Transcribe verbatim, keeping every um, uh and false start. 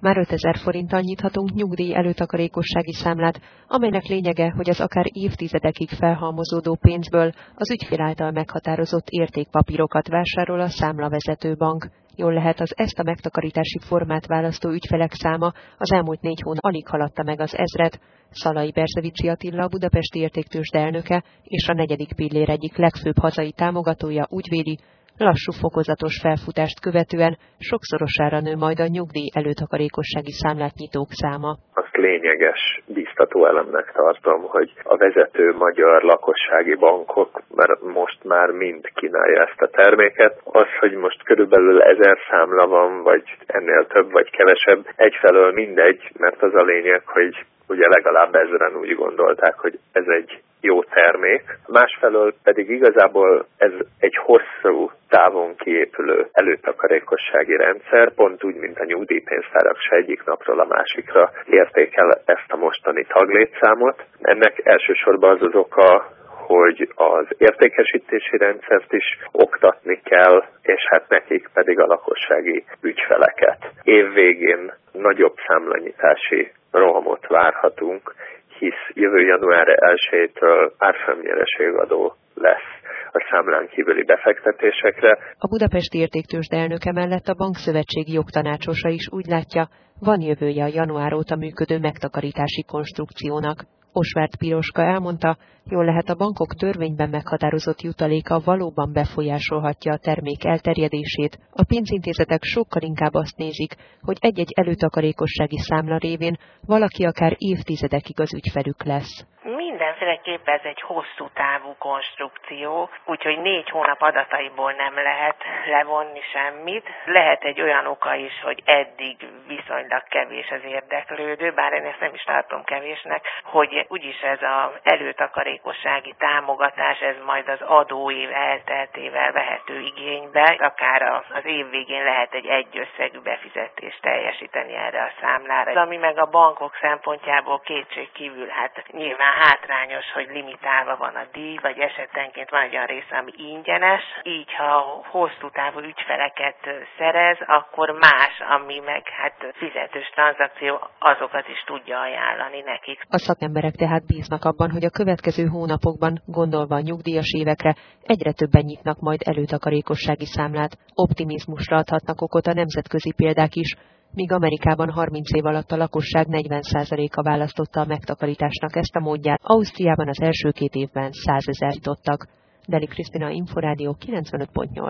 Már ötezer forinttal nyithatunk nyugdíj előtakarékossági számlát, amelynek lényege, hogy az akár évtizedekig felhalmozódó pénzből az ügyfél által meghatározott értékpapírokat vásárol a számlavezető bank. Jól lehet, az ezt a megtakarítási formát választó ügyfelek száma az elmúlt négy hónap alig haladta meg az ezret. Szalai Berzevici Attila, a Budapesti Értéktőzsde elnöke és a negyedik pillér egyik legfőbb hazai támogatója úgy véli, lassú fokozatos felfutást követően sokszorosára nő majd a nyugdíj előtakarékossági számlát nyitók száma. Azt lényeges, biztató elemnek tartom, hogy a vezető magyar lakossági bankok mert most már mind kínálja ezt a terméket. Az, hogy most körülbelül ezer számla van, vagy ennél több, vagy kevesebb, egyfelől mindegy, mert az a lényeg, hogy ugye legalább ezren úgy gondolták, hogy ez egy jó termék. Másfelől pedig igazából ez egy hosszú távon kiépülő előtakarékossági rendszer, pont úgy, mint a nyugdíjpénztárak se egyik napról a másikra értékel ezt a mostani taglétszámot. Ennek elsősorban az az oka, hogy az értékesítési rendszert is oktatni kell, és hát nekik pedig a lakossági ügyfeleket. Év végén nagyobb számlanyitási rohamot várhatunk, hisz jövő január elsejétől árfolyamnyereségadó lesz a számlán kívüli befektetésekre. A Budapesti Értéktőzsde elnöke mellett a bankszövetségi jogtanácsosa is úgy látja, van jövője a január óta működő megtakarítási konstrukciónak. Osváth Piroska elmondta, jól lehet a bankok törvényben meghatározott jutaléka valóban befolyásolhatja a termék elterjedését. A pénzintézetek sokkal inkább azt nézik, hogy egy-egy előtakarékossági számla révén valaki akár évtizedekig az ügyfelük lesz. Mindenféleképp ez egy hosszú távú konstrukció, úgyhogy négy hónap adataiból nem lehet levonni semmit. Lehet egy olyan oka is, hogy eddig viszonylag kevés az érdeklődő, bár én ezt nem is tartom kevésnek, hogy úgyis ez az előtakarékossági támogatás, ez majd az adóév elteltével vehető igénybe, akár az év végén lehet egy egyösszegű befizetést teljesíteni erre a számlára. Ami meg a bankok szempontjából kétség kívül hát nyilván hátrányos, hogy limitálva van a díj, vagy esetenként van egy olyan része, ami ingyenes, így ha hosszú távú ügyfeleket szerez, akkor más, ami meg hát fizetős tranzakció, azokat is tudja ajánlani nekik. A szakemberek tehát bíznak abban, hogy a következő hónapokban, gondolva a nyugdíjas évekre, egyre többen nyitnak majd előtakarékossági számlát. Optimizmusra adhatnak okot a nemzetközi példák is, míg Amerikában harminc év alatt a lakosság negyven százaléka választotta a megtakarításnak ezt a módját, Ausztriában az első két évben százezer jutottak. Deli Krisztina, Inforádió kilencvenöt pont nyolc.